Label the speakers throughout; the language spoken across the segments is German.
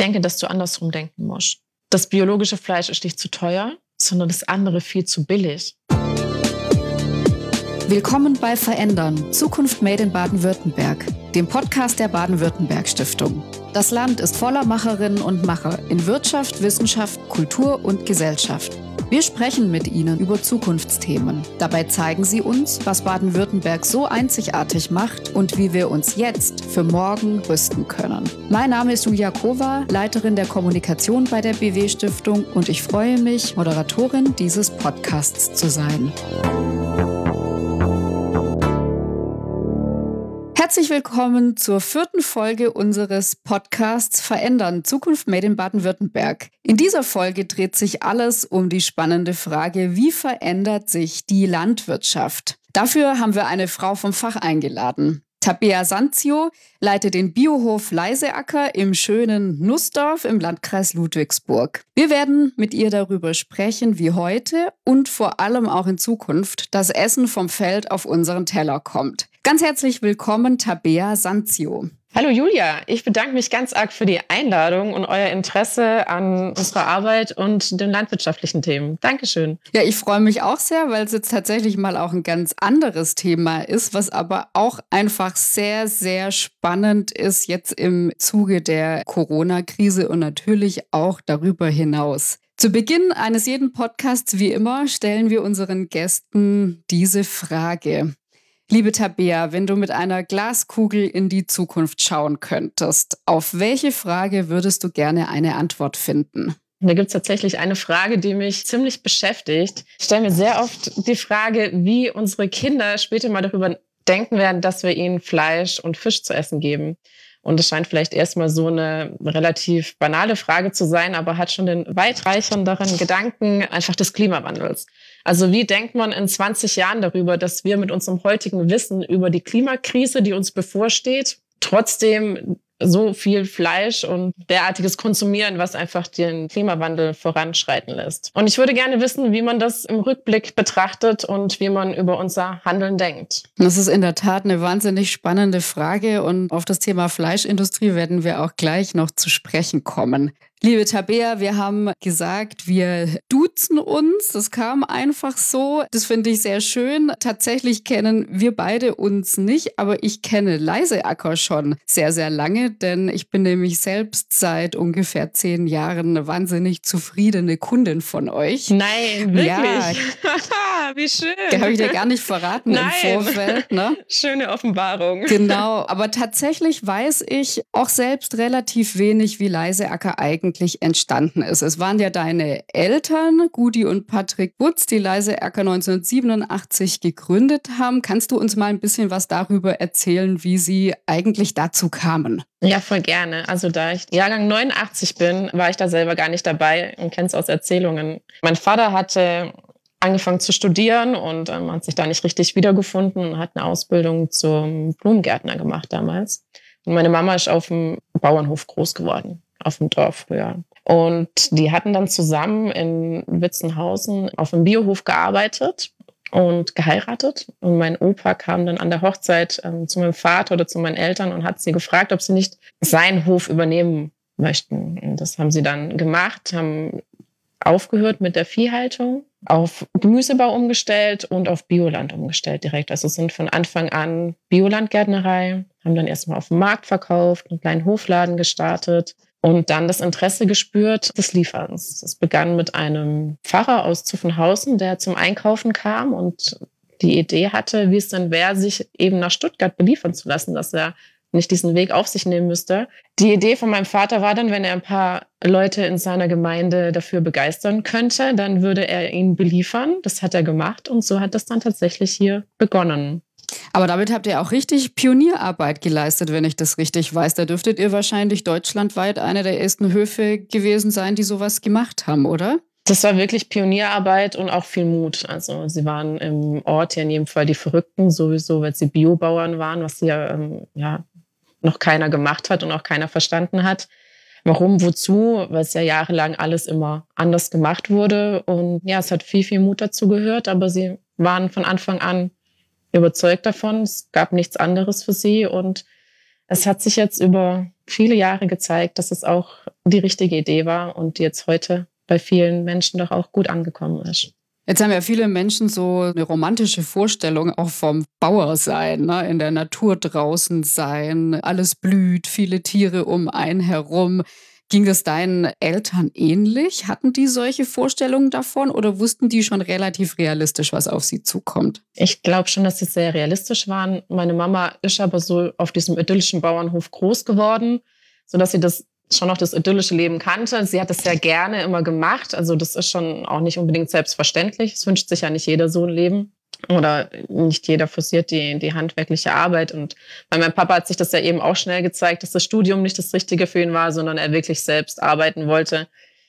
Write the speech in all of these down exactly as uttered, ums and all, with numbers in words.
Speaker 1: denke, dass du andersrum denken musst. Das biologische Fleisch ist nicht zu teuer, sondern das andere viel zu billig.
Speaker 2: Willkommen bei Verändern, Zukunft Made in Baden-Württemberg, dem Podcast der Baden-Württemberg-Stiftung. Das Land ist voller Macherinnen und Macher in Wirtschaft, Wissenschaft, Kultur und Gesellschaft. Wir sprechen mit ihnen über Zukunftsthemen. Dabei zeigen sie uns, was Baden-Württemberg so einzigartig macht und wie wir uns jetzt für morgen rüsten können. Mein Name ist Julia Kova, Leiterin der Kommunikation bei der B W-Stiftung, und ich freue mich, Moderatorin dieses Podcasts zu sein. Herzlich willkommen zur vierten Folge unseres Podcasts Verändern, Zukunft Made in Baden-Württemberg. In dieser Folge dreht sich alles um die spannende Frage, wie verändert sich die Landwirtschaft? Dafür haben wir eine Frau vom Fach eingeladen. Tabea Sanzio leitet den Biohof Leiseacker im schönen Nussdorf im Landkreis Ludwigsburg. Wir werden mit ihr darüber sprechen, wie heute und vor allem auch in Zukunft das Essen vom Feld auf unseren Teller kommt. Ganz herzlich willkommen, Tabea Sanzio.
Speaker 1: Hallo Julia, ich bedanke mich ganz arg für die Einladung und euer Interesse an unserer Arbeit und den landwirtschaftlichen Themen. Dankeschön.
Speaker 2: Ja, ich freue mich auch sehr, weil es jetzt tatsächlich mal auch ein ganz anderes Thema ist, was aber auch einfach sehr, sehr spannend ist jetzt im Zuge der Corona-Krise und natürlich auch darüber hinaus. Zu Beginn eines jeden Podcasts, wie immer, stellen wir unseren Gästen diese Frage. Liebe Tabea, wenn du mit einer Glaskugel in die Zukunft schauen könntest, auf welche Frage würdest du gerne eine Antwort finden?
Speaker 1: Da gibt es tatsächlich eine Frage, die mich ziemlich beschäftigt. Ich stelle mir sehr oft die Frage, wie unsere Kinder später mal darüber denken werden, dass wir ihnen Fleisch und Fisch zu essen geben. Und es scheint vielleicht erstmal so eine relativ banale Frage zu sein, aber hat schon den weitreichenderen Gedanken einfach des Klimawandels. Also wie denkt man in zwanzig Jahren darüber, dass wir mit unserem heutigen Wissen über die Klimakrise, die uns bevorsteht, trotzdem so viel Fleisch und derartiges konsumieren, was einfach den Klimawandel voranschreiten lässt. Und ich würde gerne wissen, wie man das im Rückblick betrachtet und wie man über unser Handeln denkt.
Speaker 2: Das ist in der Tat eine wahnsinnig spannende Frage, und auf das Thema Fleischindustrie werden wir auch gleich noch zu sprechen kommen. Liebe Tabea, wir haben gesagt, wir duzen uns. Das kam einfach so. Das finde ich sehr schön. Tatsächlich kennen wir beide uns nicht, aber ich kenne Leiseacker schon sehr, sehr lange, denn ich bin nämlich selbst seit ungefähr zehn Jahren eine wahnsinnig zufriedene Kundin von euch.
Speaker 1: Nein, wirklich?
Speaker 2: Ja.
Speaker 1: Wie schön.
Speaker 2: Das habe ich dir gar nicht verraten. Nein. Im Vorfeld. Ne?
Speaker 1: Schöne Offenbarung.
Speaker 2: Genau, aber tatsächlich weiß ich auch selbst relativ wenig, wie Leiseacker eigentlich entstanden ist. Es waren ja deine Eltern, Gudi und Patrick Butz, die Leiseacker neunzehnhundertsiebenundachtzig gegründet haben. Kannst du uns mal ein bisschen was darüber erzählen, wie sie eigentlich dazu kamen?
Speaker 1: Ja, voll gerne. Also da ich Jahrgang neunundachtzig bin, war ich da selber gar nicht dabei und kenne es aus Erzählungen. Mein Vater hatte angefangen zu studieren und ähm, hat sich da nicht richtig wiedergefunden und hat eine Ausbildung zum Blumengärtner gemacht damals. Und meine Mama ist auf dem Bauernhof groß geworden, auf dem Dorf früher. Und die hatten dann zusammen in Witzenhausen auf dem Biohof gearbeitet und geheiratet. Und mein Opa kam dann an der Hochzeit ähm, zu meinem Vater oder zu meinen Eltern und hat sie gefragt, ob sie nicht seinen Hof übernehmen möchten. Und das haben sie dann gemacht, haben aufgehört mit der Viehhaltung, auf Gemüsebau umgestellt und auf Bioland umgestellt direkt. Also sind von Anfang an Biolandgärtnerei, haben dann erstmal auf dem Markt verkauft, einen kleinen Hofladen gestartet und dann das Interesse gespürt des Lieferns. Das begann mit einem Pfarrer aus Zuffenhausen, der zum Einkaufen kam und die Idee hatte, wie es denn wäre, sich eben nach Stuttgart beliefern zu lassen, dass er nicht diesen Weg auf sich nehmen müsste. Die Idee von meinem Vater war dann, wenn er ein paar Leute in seiner Gemeinde dafür begeistern könnte, dann würde er ihn beliefern. Das hat er gemacht und so hat das dann tatsächlich hier begonnen.
Speaker 2: Aber damit habt ihr auch richtig Pionierarbeit geleistet, wenn ich das richtig weiß. Da dürftet ihr wahrscheinlich deutschlandweit einer der ersten Höfe gewesen sein, die sowas gemacht haben, oder?
Speaker 1: Das war wirklich Pionierarbeit und auch viel Mut. Also sie waren im Ort ja in jedem Fall die Verrückten, sowieso, weil sie Biobauern waren, was ja, ähm, ja noch keiner gemacht hat und auch keiner verstanden hat. Warum, wozu? Weil es ja jahrelang alles immer anders gemacht wurde. Und ja, es hat viel, viel Mut dazu gehört, aber sie waren von Anfang an überzeugt davon. Es gab nichts anderes für sie und Es hat sich jetzt über viele Jahre gezeigt, dass es auch die richtige Idee war und die jetzt heute bei vielen Menschen doch auch gut angekommen ist.
Speaker 2: Jetzt haben ja viele Menschen so eine romantische Vorstellung auch vom Bauersein, ne? In der Natur draußen sein, alles blüht, viele Tiere um einen herum. Ging das deinen Eltern ähnlich? Hatten die solche Vorstellungen davon oder wussten die schon relativ realistisch, was auf sie zukommt?
Speaker 1: Ich glaube schon, dass sie sehr realistisch waren. Meine Mama ist aber so auf diesem idyllischen Bauernhof groß geworden, sodass sie das schon noch das idyllische Leben kannte. Sie hat das sehr gerne immer gemacht. Also das ist schon auch nicht unbedingt selbstverständlich. Es wünscht sich ja nicht jeder so ein Leben. Oder nicht jeder forciert die, die handwerkliche Arbeit. Und bei meinem Papa hat sich das ja eben auch schnell gezeigt, dass das Studium nicht das Richtige für ihn war, sondern er wirklich selbst arbeiten wollte.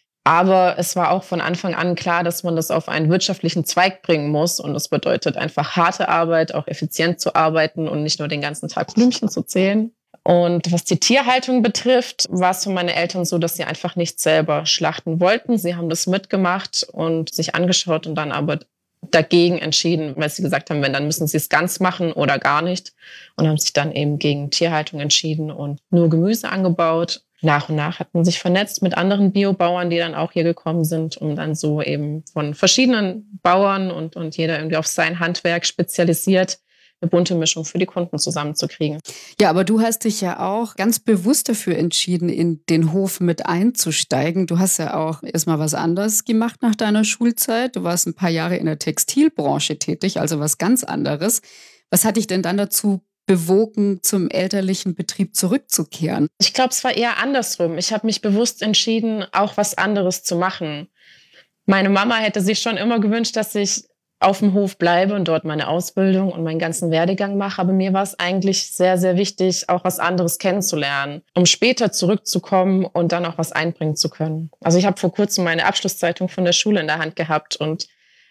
Speaker 1: Aber es war auch von Anfang an klar, dass man das auf einen wirtschaftlichen Zweig bringen muss. Und das bedeutet einfach harte Arbeit, auch effizient zu arbeiten und nicht nur den ganzen Tag Blümchen zu zählen. Und was die Tierhaltung betrifft, war es für meine Eltern so, dass sie einfach nicht selber schlachten wollten. Sie haben das mitgemacht und sich angeschaut und dann aber dagegen entschieden, weil sie gesagt haben, wenn, dann müssen sie es ganz machen oder gar nicht. Und haben sich dann eben gegen Tierhaltung entschieden und nur Gemüse angebaut. Nach und nach hat man sich vernetzt mit anderen Biobauern, die dann auch hier gekommen sind, um dann so eben von verschiedenen Bauern und, und jeder irgendwie auf sein Handwerk spezialisiert, eine bunte Mischung für die Kunden zusammenzukriegen.
Speaker 2: Ja, aber du hast dich ja auch ganz bewusst dafür entschieden, in den Hof mit einzusteigen. Du hast ja auch erstmal was anderes gemacht nach deiner Schulzeit. Du warst ein paar Jahre in der Textilbranche tätig, also was ganz anderes. Was hat dich denn dann dazu bewogen, zum elterlichen Betrieb zurückzukehren?
Speaker 1: Ich glaube, es war eher andersrum. Ich habe mich bewusst entschieden, auch was anderes zu machen. Meine Mama hätte sich schon immer gewünscht, dass ich auf dem Hof bleibe und dort meine Ausbildung und meinen ganzen Werdegang mache. Aber mir war es eigentlich sehr, sehr wichtig, auch was anderes kennenzulernen, um später zurückzukommen und dann auch was einbringen zu können. Also ich habe vor kurzem meine Abschlusszeitung von der Schule in der Hand gehabt und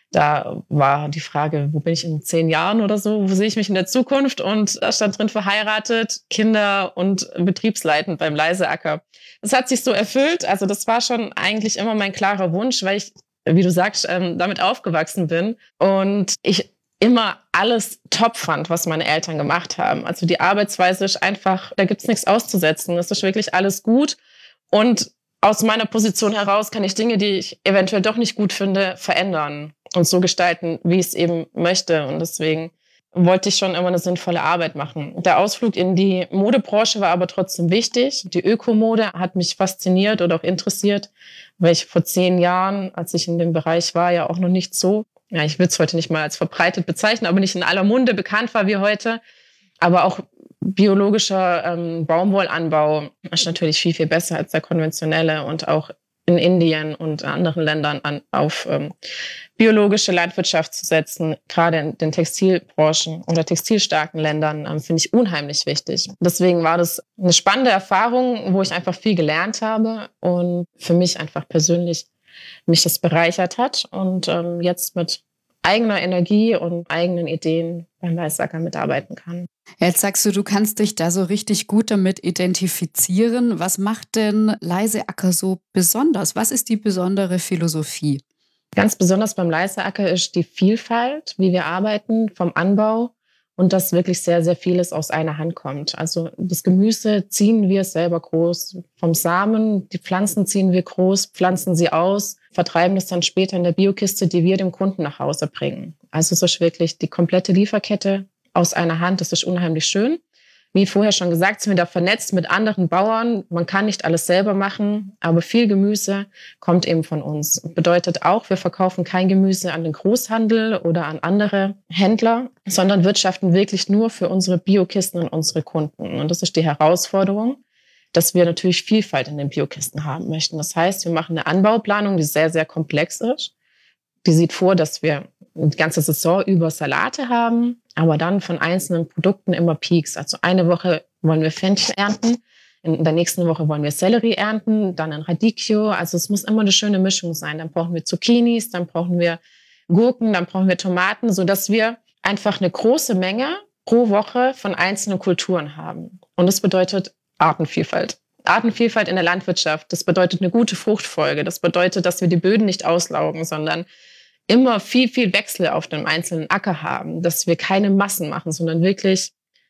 Speaker 1: da war die Frage, wo bin ich in zehn Jahren oder so? Wo sehe ich mich in der Zukunft? Und da stand drin verheiratet, Kinder und betriebsleitend beim Leiseacker. Das hat sich so erfüllt. Also das war schon eigentlich immer mein klarer Wunsch, weil ich, wie du sagst, ähm, damit aufgewachsen bin und ich immer alles top fand, was meine Eltern gemacht haben. Also die Arbeitsweise ist einfach, da gibt's nichts auszusetzen. Das ist wirklich alles gut. Und aus meiner Position heraus kann ich Dinge, die ich eventuell doch nicht gut finde, verändern und so gestalten, wie ich es eben möchte. Und deswegen wollte ich schon immer eine sinnvolle Arbeit machen. Der Ausflug in die Modebranche war aber trotzdem wichtig. Die Ökomode hat mich fasziniert oder auch interessiert, weil ich vor zehn Jahren, als ich in dem Bereich war, ja auch noch nicht so, ja, ich will es heute nicht mal als verbreitet bezeichnen, aber nicht in aller Munde bekannt war wie heute. Aber auch biologischer ähm, Baumwollanbau ist natürlich viel, viel besser als der konventionelle und auch in Indien und anderen Ländern an, auf ähm, biologische Landwirtschaft zu setzen, gerade in den Textilbranchen oder textilstarken Ländern, ähm, finde ich unheimlich wichtig. Deswegen war das eine spannende Erfahrung, wo ich einfach viel gelernt habe und für mich einfach persönlich mich das bereichert hat und ähm, jetzt mit eigener Energie und eigenen Ideen beim Leiseacker mitarbeiten kann.
Speaker 2: Jetzt sagst du, du kannst dich da so richtig gut damit identifizieren. Was macht denn Leiseacker so besonders? Was ist die besondere Philosophie?
Speaker 1: Ganz besonders beim Leiseacker ist die Vielfalt, wie wir arbeiten, vom Anbau und dass wirklich sehr, sehr vieles aus einer Hand kommt. Also das Gemüse ziehen wir selber groß vom Samen, die Pflanzen ziehen wir groß, pflanzen sie aus, vertreiben das dann später in der Biokiste, die wir dem Kunden nach Hause bringen. Also es ist wirklich die komplette Lieferkette aus einer Hand. Das ist unheimlich schön. Wie vorher schon gesagt, sind wir da vernetzt mit anderen Bauern. Man kann nicht alles selber machen, aber viel Gemüse kommt eben von uns. Bedeutet auch, wir verkaufen kein Gemüse an den Großhandel oder an andere Händler, sondern wirtschaften wirklich nur für unsere Biokisten und unsere Kunden. Und das ist die Herausforderung, dass wir natürlich Vielfalt in den Biokisten haben möchten. Das heißt, wir machen eine Anbauplanung, die sehr, sehr komplex ist. Die sieht vor, dass wir die ganze Saison über Salate haben, aber dann von einzelnen Produkten immer Peaks. Also eine Woche wollen wir Fenchel ernten, in der nächsten Woche wollen wir Sellerie ernten, dann ein Radicchio. Also es muss immer eine schöne Mischung sein. Dann brauchen wir Zucchinis, dann brauchen wir Gurken, dann brauchen wir Tomaten, sodass wir einfach eine große Menge pro Woche von einzelnen Kulturen haben. Und das bedeutet Artenvielfalt. Artenvielfalt in der Landwirtschaft, das bedeutet eine gute Fruchtfolge. Das bedeutet, dass wir die Böden nicht auslaugen, sondern immer viel, viel Wechsel auf dem einzelnen Acker haben, dass wir keine Massen machen, sondern wirklich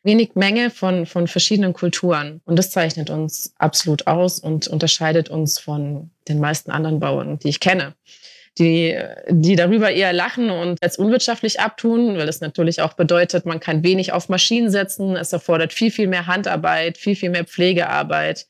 Speaker 1: wenig Menge von, von verschiedenen Kulturen. Und das zeichnet uns absolut aus und unterscheidet uns von den meisten anderen Bauern, die ich kenne. Die, die darüber eher lachen und als unwirtschaftlich abtun, weil das natürlich auch bedeutet, man kann wenig auf Maschinen setzen. Es erfordert viel, viel mehr Handarbeit, viel, viel mehr Pflegearbeit.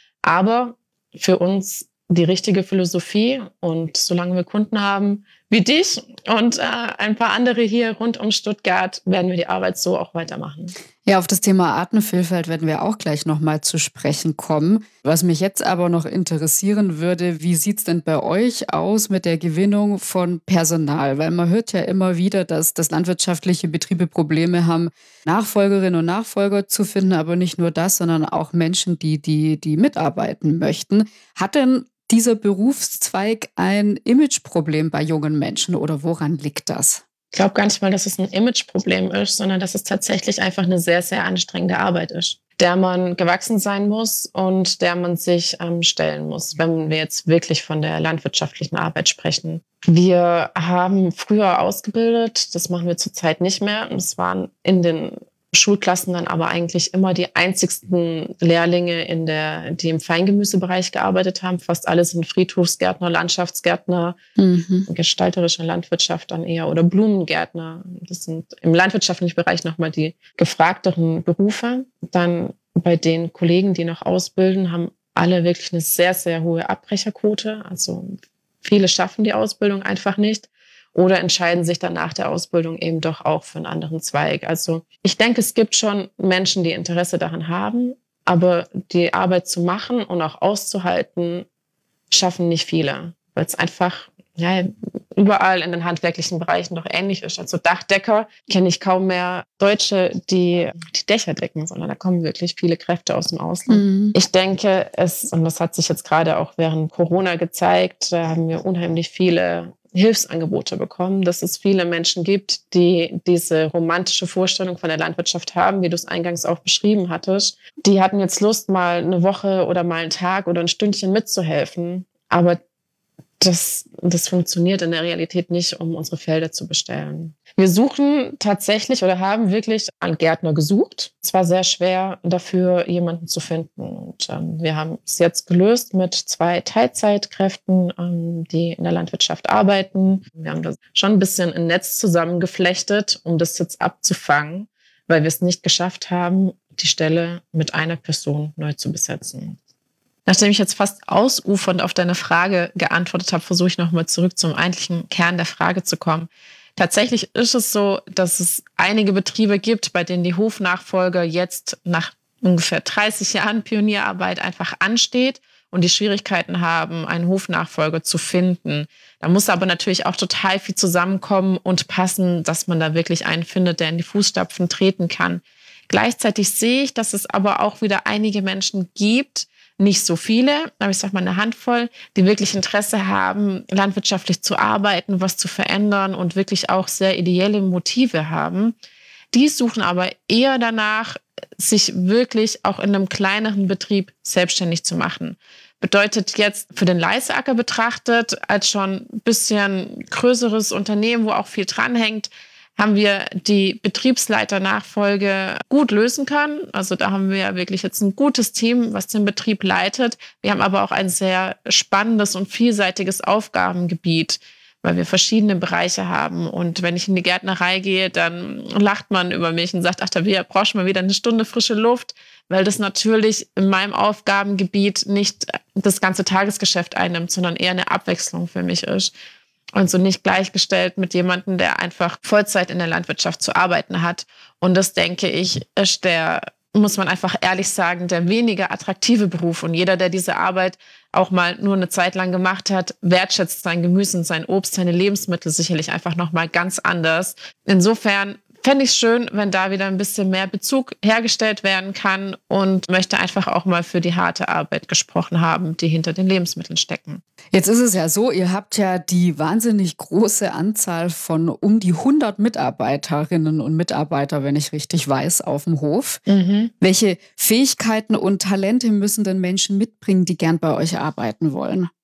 Speaker 1: Aber für uns die richtige Philosophie. Und solange wir Kunden haben wie dich und äh, ein paar andere hier rund um Stuttgart, werden wir die Arbeit so auch weitermachen.
Speaker 2: Ja, auf das Thema Artenvielfalt werden wir auch gleich nochmal zu sprechen kommen. Was mich jetzt aber noch interessieren würde, wie sieht es denn bei euch aus mit der Gewinnung von Personal? Weil man hört ja immer wieder, dass, dass landwirtschaftliche Betriebe Probleme haben, Nachfolgerinnen und Nachfolger zu finden, aber nicht nur das, sondern auch Menschen, die, die, die mitarbeiten möchten. Hat denn dieser Berufszweig ein Imageproblem bei jungen Menschen oder woran liegt das?
Speaker 1: Ich glaube gar nicht mal, dass es ein Imageproblem ist, sondern dass es tatsächlich einfach eine sehr, sehr anstrengende Arbeit ist, der man gewachsen sein muss und der man sich ähm, stellen muss, wenn wir jetzt wirklich von der landwirtschaftlichen Arbeit sprechen. Wir haben früher ausgebildet, das machen wir zurzeit nicht mehr. Es waren in den Schulklassen dann aber eigentlich immer die einzigsten Lehrlinge, in der, die im Feingemüsebereich gearbeitet haben. Fast alle sind Friedhofsgärtner, Landschaftsgärtner, mhm. gestalterische Landwirtschaft dann eher oder Blumengärtner. Das sind im landwirtschaftlichen Bereich nochmal die gefragteren Berufe. Dann bei den Kollegen, die noch ausbilden, haben alle wirklich eine sehr, sehr hohe Abbrecherquote. Also viele schaffen die Ausbildung einfach nicht. Oder entscheiden sich dann nach der Ausbildung eben doch auch für einen anderen Zweig. Also ich denke, es gibt schon Menschen, die Interesse daran haben, aber die Arbeit zu machen und auch auszuhalten, schaffen nicht viele, weil es einfach ja, überall in den handwerklichen Bereichen doch ähnlich ist. Also Dachdecker kenne ich kaum mehr Deutsche, die die Dächer decken, sondern da kommen wirklich viele Kräfte aus dem Ausland. Mhm. Ich denke, es, und das hat sich jetzt gerade auch während Corona gezeigt, da haben wir unheimlich viele Hilfsangebote bekommen, dass es viele Menschen gibt, die diese romantische Vorstellung von der Landwirtschaft haben, wie du es eingangs auch beschrieben hattest. Die hatten jetzt Lust, mal eine Woche oder mal einen Tag oder ein Stündchen mitzuhelfen. Aber das, das funktioniert in der Realität nicht, um unsere Felder zu bestellen. Wir suchen tatsächlich oder haben wirklich einen Gärtner gesucht. Es war sehr schwer, dafür jemanden zu finden. Und ähm, wir haben es jetzt gelöst mit zwei Teilzeitkräften, ähm, die in der Landwirtschaft arbeiten. Wir haben da schon ein bisschen ein Netz zusammengeflechtet, um das jetzt abzufangen, weil wir es nicht geschafft haben, die Stelle mit einer Person neu zu besetzen. Nachdem ich jetzt fast ausufernd auf deine Frage geantwortet habe, versuche ich nochmal zurück zum eigentlichen Kern der Frage zu kommen. Tatsächlich ist es so, dass es einige Betriebe gibt, bei denen die Hofnachfolge jetzt nach ungefähr dreißig Jahren Pionierarbeit einfach ansteht und die Schwierigkeiten haben, einen Hofnachfolger zu finden. Da muss aber natürlich auch total viel zusammenkommen und passen, dass man da wirklich einen findet, der in die Fußstapfen treten kann. Gleichzeitig sehe ich, dass es aber auch wieder einige Menschen gibt, nicht so viele, aber ich sag mal eine Handvoll, die wirklich Interesse haben, landwirtschaftlich zu arbeiten, was zu verändern und wirklich auch sehr ideelle Motive haben. Die suchen aber eher danach, sich wirklich auch in einem kleineren Betrieb selbstständig zu machen. Bedeutet jetzt für den Leiseacker betrachtet, als schon ein bisschen größeres Unternehmen, wo auch viel dranhängt, haben wir die Betriebsleiternachfolge gut lösen können. Also da haben wir wirklich jetzt ein gutes Team, was den Betrieb leitet. Wir haben aber auch ein sehr spannendes und vielseitiges Aufgabengebiet, weil wir verschiedene Bereiche haben. Und wenn ich in die Gärtnerei gehe, dann lacht man über mich und sagt, ach, da brauchst du mal wieder eine Stunde frische Luft, weil das natürlich in meinem Aufgabengebiet nicht das ganze Tagesgeschäft einnimmt, sondern eher eine Abwechslung für mich ist. Und so nicht gleichgestellt mit jemandem, der einfach Vollzeit in der Landwirtschaft zu arbeiten hat. Und das, denke ich, ist der, muss man einfach ehrlich sagen, der weniger attraktive Beruf. Und jeder, der diese Arbeit auch mal nur eine Zeit lang gemacht hat, wertschätzt sein Gemüse und sein Obst, seine Lebensmittel sicherlich einfach nochmal ganz anders. Insofern fände ich es schön, wenn da wieder ein bisschen mehr Bezug hergestellt werden kann und möchte einfach auch mal für die harte Arbeit gesprochen haben, die hinter den Lebensmitteln stecken.
Speaker 2: Jetzt ist es ja so, ihr habt ja die wahnsinnig große Anzahl von um die hundert Mitarbeiterinnen und Mitarbeiter, wenn ich richtig weiß, auf dem Hof. Mhm. Welche Fähigkeiten und Talente müssen denn Menschen mitbringen, die gern bei euch arbeiten wollen?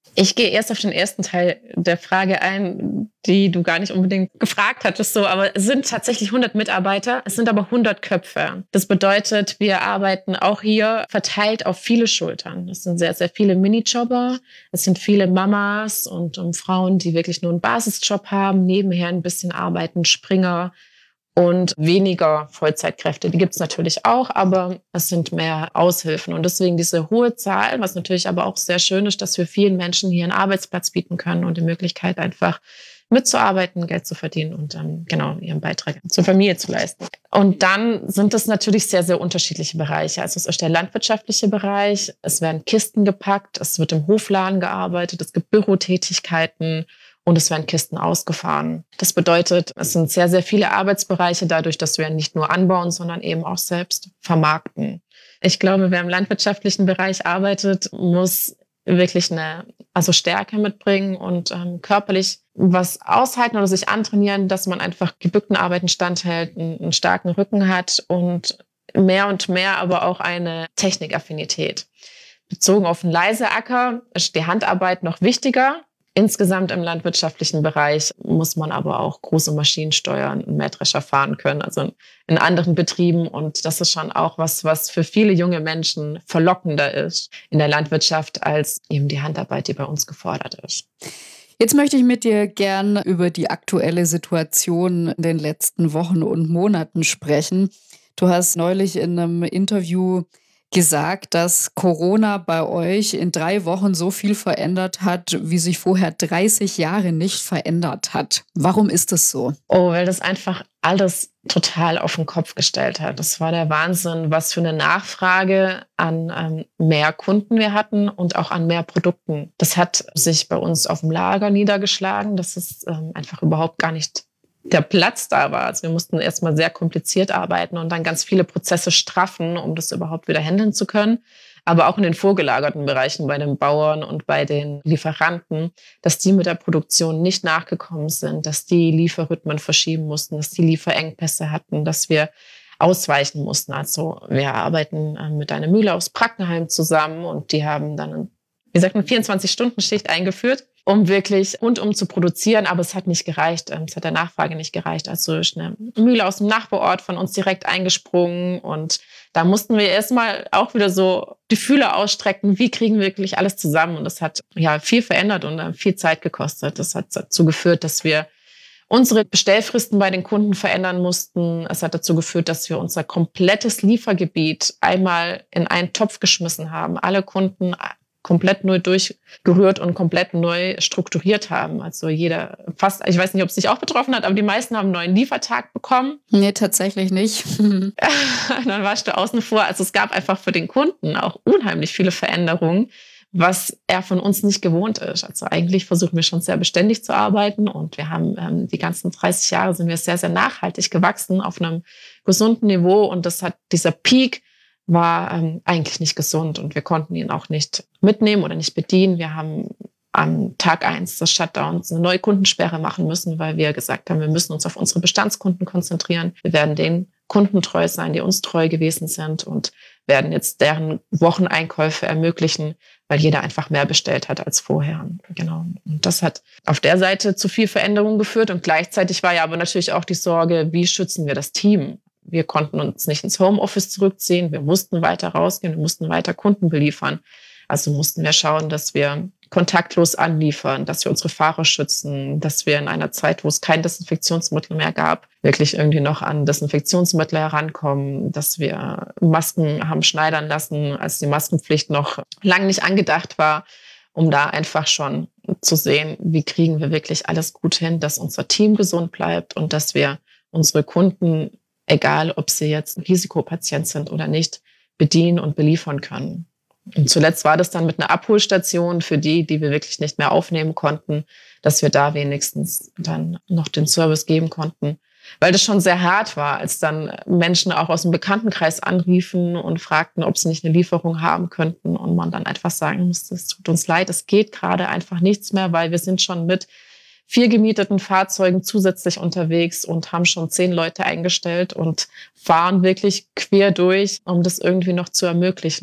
Speaker 1: Ich gehe erst auf den ersten Teil der Frage ein, die du gar nicht unbedingt gefragt hattest, so, aber es sind tatsächlich hundert Mitarbeiter, es sind aber hundert Köpfe. Das bedeutet, wir arbeiten auch hier verteilt auf viele Schultern. Es sind sehr, sehr viele Minijobber, es sind viele Mamas und um, Frauen, die wirklich nur einen Basisjob haben, nebenher ein bisschen arbeiten, Springer und weniger Vollzeitkräfte. Die gibt es natürlich auch, aber es sind mehr Aushilfen. Und deswegen diese hohe Zahl, was natürlich aber auch sehr schön ist, dass wir vielen Menschen hier einen Arbeitsplatz bieten können und die Möglichkeit einfach mitzuarbeiten, Geld zu verdienen und dann genau ihren Beitrag zur Familie zu leisten. Und dann sind es natürlich sehr, sehr unterschiedliche Bereiche. Also es ist der landwirtschaftliche Bereich, es werden Kisten gepackt, es wird im Hofladen gearbeitet, es gibt Bürotätigkeiten, und es werden Kisten ausgefahren. Das bedeutet, es sind sehr, sehr viele Arbeitsbereiche dadurch, dass wir nicht nur anbauen, sondern eben auch selbst vermarkten. Ich glaube, wer im landwirtschaftlichen Bereich arbeitet, muss wirklich eine also Stärke mitbringen und ähm, körperlich was aushalten oder sich antrainieren, dass man einfach gebückten Arbeiten standhält, einen, einen starken Rücken hat und mehr und mehr aber auch eine Technikaffinität. Bezogen auf einen Leiseacker ist die Handarbeit noch wichtiger. Insgesamt im landwirtschaftlichen Bereich muss man aber auch große Maschinen steuern, einen Mähdrescher fahren können, also in anderen Betrieben. Und das ist schon auch was, was für viele junge Menschen verlockender ist in der Landwirtschaft als eben die Handarbeit, die bei uns gefordert ist.
Speaker 2: Jetzt möchte ich mit dir gern über die aktuelle Situation in den letzten Wochen und Monaten sprechen. Du hast neulich in einem Interview gesagt, dass Corona bei euch in drei Wochen so viel verändert hat, wie sich vorher dreißig Jahre nicht verändert hat. Warum ist das so?
Speaker 1: Oh, weil das einfach alles total auf den Kopf gestellt hat. Das war der Wahnsinn, was für eine Nachfrage an ähm, mehr Kunden wir hatten und auch an mehr Produkten. Das hat sich bei uns auf dem Lager niedergeschlagen. Das ist ähm, einfach überhaupt gar nicht der Platz da war. Also wir mussten erstmal sehr kompliziert arbeiten und dann ganz viele Prozesse straffen, um das überhaupt wieder handeln zu können. Aber auch in den vorgelagerten Bereichen bei den Bauern und bei den Lieferanten, dass die mit der Produktion nicht nachgekommen sind, dass die Lieferrhythmen verschieben mussten, dass die Lieferengpässe hatten, dass wir ausweichen mussten. Also wir arbeiten mit einer Mühle aus Brackenheim zusammen und die haben dann, wie gesagt, eine vierundzwanzig-Stunden-Schicht eingeführt, um wirklich rundum zu produzieren. Aber es hat nicht gereicht. Es hat der Nachfrage nicht gereicht. Also ist eine Mühle aus dem Nachbarort von uns direkt eingesprungen. Und da mussten wir erstmal auch wieder so die Fühler ausstrecken. Wie kriegen wir wirklich alles zusammen? Und das hat ja viel verändert und viel Zeit gekostet. Das hat dazu geführt, dass wir unsere Bestellfristen bei den Kunden verändern mussten. Es hat dazu geführt, dass wir unser komplettes Liefergebiet einmal in einen Topf geschmissen haben. Alle Kunden komplett neu durchgerührt und komplett neu strukturiert haben. Also jeder, fast, ich weiß nicht, ob es dich auch betroffen hat, aber die meisten haben einen neuen Liefertag bekommen.
Speaker 2: Nee, tatsächlich nicht.
Speaker 1: Dann warst du außen vor. Also es gab einfach für den Kunden auch unheimlich viele Veränderungen, was er von uns nicht gewohnt ist. Also eigentlich versuchen wir schon sehr beständig zu arbeiten und wir haben ähm, die ganzen dreißig Jahre sind wir sehr, sehr nachhaltig gewachsen auf einem gesunden Niveau und das hat dieser Peak war ähm, eigentlich nicht gesund und wir konnten ihn auch nicht mitnehmen oder nicht bedienen. Wir haben am Tag eins des Shutdowns eine neue Kundensperre machen müssen, weil wir gesagt haben, wir müssen uns auf unsere Bestandskunden konzentrieren. Wir werden den Kunden treu sein, die uns treu gewesen sind und werden jetzt deren Wocheneinkäufe ermöglichen, weil jeder einfach mehr bestellt hat als vorher. Genau. Und das hat auf der Seite zu viel Veränderung geführt und gleichzeitig war ja aber natürlich auch die Sorge, wie schützen wir das Team? Wir konnten uns nicht ins Homeoffice zurückziehen. Wir mussten weiter rausgehen. Wir mussten weiter Kunden beliefern. Also mussten wir schauen, dass wir kontaktlos anliefern, dass wir unsere Fahrer schützen, dass wir in einer Zeit, wo es kein Desinfektionsmittel mehr gab, wirklich irgendwie noch an Desinfektionsmittel herankommen, dass wir Masken haben schneidern lassen, als die Maskenpflicht noch lang nicht angedacht war, um da einfach schon zu sehen, wie kriegen wir wirklich alles gut hin, dass unser Team gesund bleibt und dass wir unsere Kunden, egal ob sie jetzt Risikopatient sind oder nicht, bedienen und beliefern können. Und zuletzt war das dann mit einer Abholstation für die, die wir wirklich nicht mehr aufnehmen konnten, dass wir da wenigstens dann noch den Service geben konnten. Weil das schon sehr hart war, als dann Menschen auch aus dem Bekanntenkreis anriefen und fragten, ob sie nicht eine Lieferung haben könnten und man dann einfach sagen musste, es tut uns leid, es geht gerade einfach nichts mehr, weil wir sind schon mit vier gemieteten Fahrzeugen zusätzlich unterwegs und haben schon zehn Leute eingestellt und fahren wirklich quer durch, um das irgendwie noch zu ermöglichen.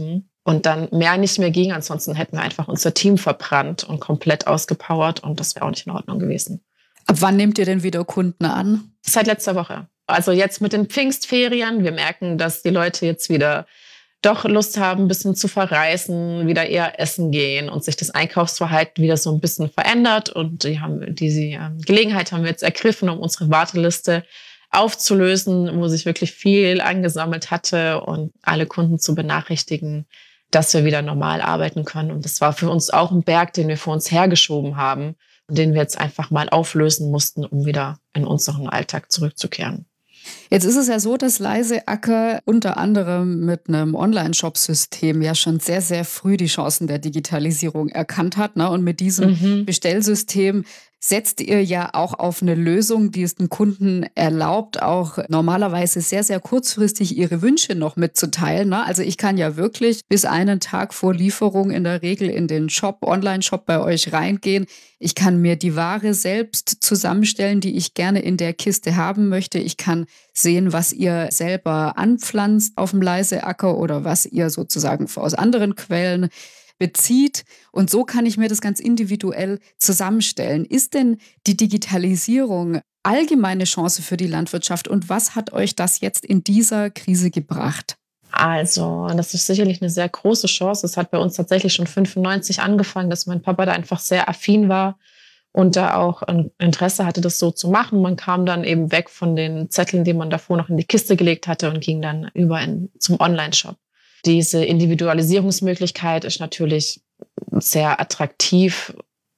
Speaker 1: und dann mehr nicht mehr ging. Ansonsten hätten wir einfach unser Team verbrannt und komplett ausgepowert und das wäre auch nicht in Ordnung gewesen.
Speaker 2: Ab wann nehmt ihr denn wieder Kunden an?
Speaker 1: Seit letzter Woche. Also jetzt mit den Pfingstferien. Wir merken, dass die Leute jetzt wieder doch Lust haben, ein bisschen zu verreisen, wieder eher essen gehen und sich das Einkaufsverhalten wieder so ein bisschen verändert. Und die haben, diese ähm, Gelegenheit haben wir jetzt ergriffen, um unsere Warteliste aufzulösen, wo sich wirklich viel angesammelt hatte und alle Kunden zu benachrichtigen, dass wir wieder normal arbeiten können. Und das war für uns auch ein Berg, den wir vor uns hergeschoben haben und den wir jetzt einfach mal auflösen mussten, um wieder in unseren Alltag zurückzukehren.
Speaker 2: Jetzt ist es ja so, dass Leiseacker unter anderem mit einem Online-Shop-System ja schon sehr, sehr früh die Chancen der Digitalisierung erkannt hat. Ne? Und mit diesem mhm. Bestellsystem setzt ihr ja auch auf eine Lösung, die es den Kunden erlaubt, auch normalerweise sehr, sehr kurzfristig ihre Wünsche noch mitzuteilen. Ne? Also ich kann ja wirklich bis einen Tag vor Lieferung in der Regel in den Shop, Online-Shop bei euch reingehen. Ich kann mir die Ware selbst zusammenstellen, die ich gerne in der Kiste haben möchte. Ich kann sehen, was ihr selber anpflanzt auf dem Leiseacker oder was ihr sozusagen aus anderen Quellen bezieht. Und so kann ich mir das ganz individuell zusammenstellen. Ist denn die Digitalisierung allgemeine Chance für die Landwirtschaft und was hat euch das jetzt in dieser Krise gebracht?
Speaker 1: Also, das ist sicherlich eine sehr große Chance. Es hat bei uns tatsächlich schon fünfundneunzig angefangen, dass mein Papa da einfach sehr affin war und da auch ein Interesse hatte, das so zu machen. Man kam dann eben weg von den Zetteln, die man davor noch in die Kiste gelegt hatte und ging dann über in, zum Online-Shop. Diese Individualisierungsmöglichkeit ist natürlich sehr attraktiv,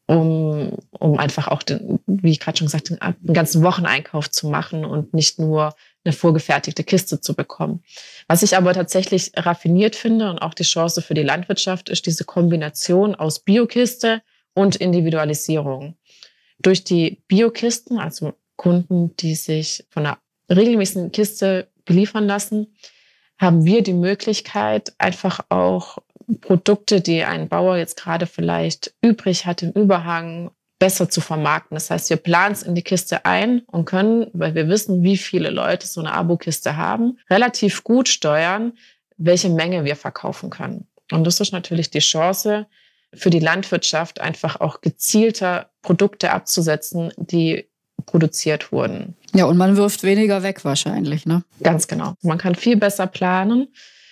Speaker 1: um, um einfach auch, den, wie ich gerade schon gesagt habe, einen ganzen Wocheneinkauf zu machen und nicht nur eine vorgefertigte Kiste zu bekommen. Was ich aber tatsächlich raffiniert finde und auch die Chance für die Landwirtschaft ist diese Kombination aus Biokiste und Individualisierung. Durch die Biokisten, also Kunden, die sich von einer regelmäßigen Kiste beliefern lassen, haben wir die Möglichkeit, einfach auch Produkte, die ein Bauer jetzt gerade vielleicht übrig hat, im Überhang, besser zu vermarkten. Das heißt, wir planen es in die Kiste ein und können, weil wir wissen, wie viele Leute so eine Abokiste haben, relativ gut steuern, welche Menge wir verkaufen können. Und das ist natürlich die Chance für die Landwirtschaft, einfach auch gezielter Produkte abzusetzen, die produziert wurden.
Speaker 2: Ja, und man wirft weniger weg wahrscheinlich, ne?
Speaker 1: Ganz genau. Man kann viel besser planen,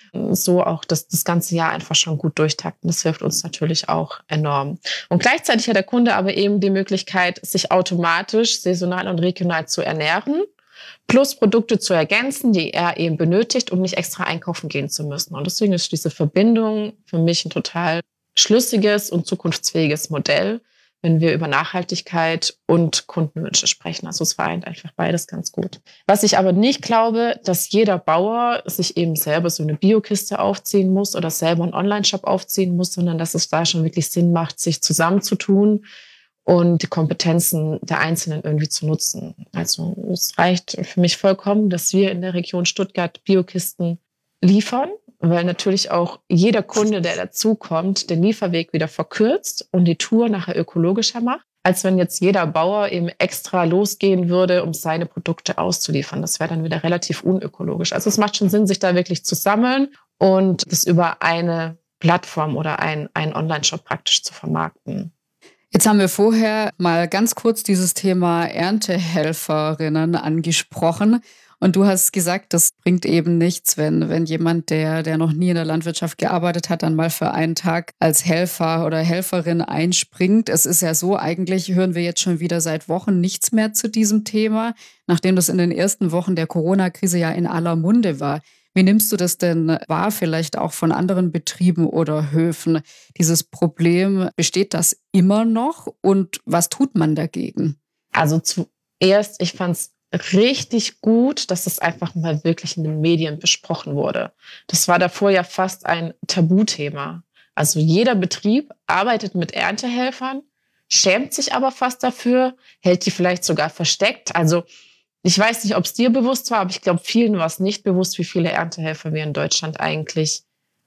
Speaker 1: so auch das, das ganze Jahr einfach schon gut durchtakten. Das hilft uns natürlich auch enorm. Und gleichzeitig hat der Kunde aber eben die Möglichkeit, sich automatisch saisonal und regional zu ernähren, plus Produkte zu ergänzen, die er eben benötigt, um nicht extra einkaufen gehen zu müssen. Und deswegen ist diese Verbindung für mich ein total schlüssiges und zukunftsfähiges Modell, wenn wir über Nachhaltigkeit und Kundenwünsche sprechen. Also es vereint einfach beides ganz gut. Was ich aber nicht glaube, dass jeder Bauer sich eben selber so eine Biokiste aufziehen muss oder selber einen Online-Shop aufziehen muss, sondern dass es da schon wirklich Sinn macht, sich zusammenzutun und die Kompetenzen der Einzelnen irgendwie zu nutzen. Also es reicht für mich vollkommen, dass wir in der Region Stuttgart Biokisten liefern, weil natürlich auch jeder Kunde, der dazukommt, den Lieferweg wieder verkürzt und die Tour nachher ökologischer macht, als wenn jetzt jeder Bauer eben extra losgehen würde, um seine Produkte auszuliefern. Das wäre dann wieder relativ unökologisch. Also es macht schon Sinn, sich da wirklich zu sammeln und das über eine Plattform oder ein, einen Online-Shop praktisch zu vermarkten.
Speaker 2: Jetzt haben wir vorher mal ganz kurz dieses Thema Erntehelferinnen angesprochen. Und du hast gesagt, das bringt eben nichts, wenn, wenn jemand, der, der noch nie in der Landwirtschaft gearbeitet hat, dann mal für einen Tag als Helfer oder Helferin einspringt. Es ist ja so, eigentlich hören wir jetzt schon wieder seit Wochen nichts mehr zu diesem Thema, nachdem das in den ersten Wochen der Corona-Krise ja in aller Munde war. Wie nimmst du das denn wahr, vielleicht auch von anderen Betrieben oder Höfen? Dieses Problem, besteht das immer noch und was tut man dagegen?
Speaker 1: Also zuerst, ich fand es richtig gut, dass das einfach mal wirklich in den Medien besprochen wurde. Das war davor ja fast ein Tabuthema. Also jeder Betrieb arbeitet mit Erntehelfern, schämt sich aber fast dafür, hält die vielleicht sogar versteckt. Also ich weiß nicht, ob es dir bewusst war, aber ich glaube, vielen war es nicht bewusst, wie viele Erntehelfer wir in Deutschland eigentlich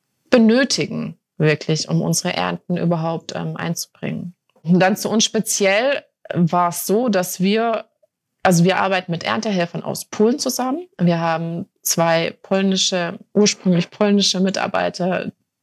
Speaker 1: benötigen, wirklich, um unsere Ernten überhaupt ähm, einzubringen. Und dann zu uns speziell war es so, dass wir Also wir arbeiten mit Erntehelfern aus Polen zusammen. Wir haben zwei polnische, ursprünglich polnische Mitarbeiter,